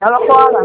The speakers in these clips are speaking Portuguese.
Ela fora.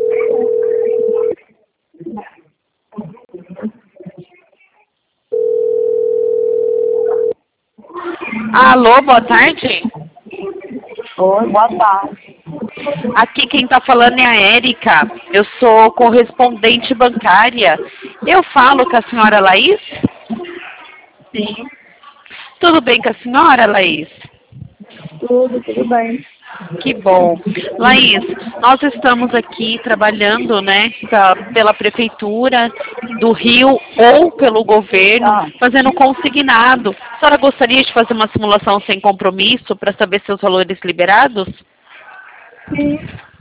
Alô, boa tarde. Oi, boa tarde. Aqui quem está falando é a Érica. Eu sou correspondente bancária. Eu falo com a senhora Laís? Sim, Tudo bem com a senhora, Laís? tudo bem. Que bom. Laís, nós estamos aqui trabalhando, né, pela Prefeitura do Rio ou pelo governo, Tá. fazendo consignado. A senhora gostaria de fazer uma simulação sem compromisso para saber seus valores liberados? Sim,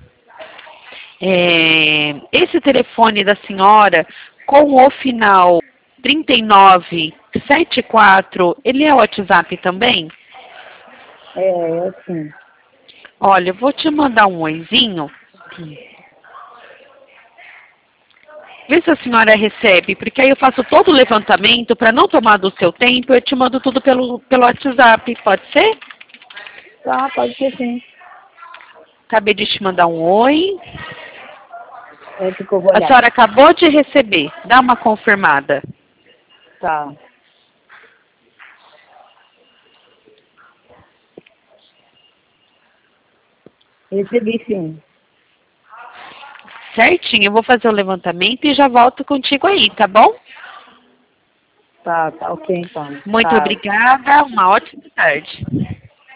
Esse telefone da senhora, com o final 3974, ele é WhatsApp também? assim. Olha, eu vou te mandar um oizinho. Vê se a senhora recebe, porque aí eu faço todo o levantamento para não tomar do seu tempo, eu te mando tudo pelo WhatsApp, pode ser? Tá, pode ser sim. Acabei de te mandar um oi. É que eu vou A olhar. senhora acabou de receber, dá uma confirmada. Tá. Recebi sim. Certinho, eu vou fazer o levantamento e já volto contigo aí, tá bom? Tá ok então. Muito Tá. obrigada, uma ótima tarde.